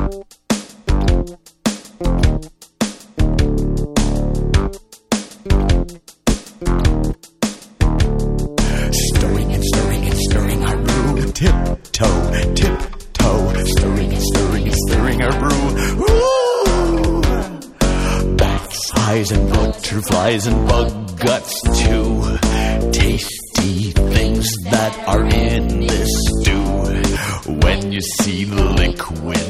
Stirring and stirring and stirring our brew. Tiptoe, tiptoe. Stirring and stirring and stirring our brew. Ooh! Bats, flies, and butterflies and bug guts too. Tasty things that are in this stew. When you see the liquid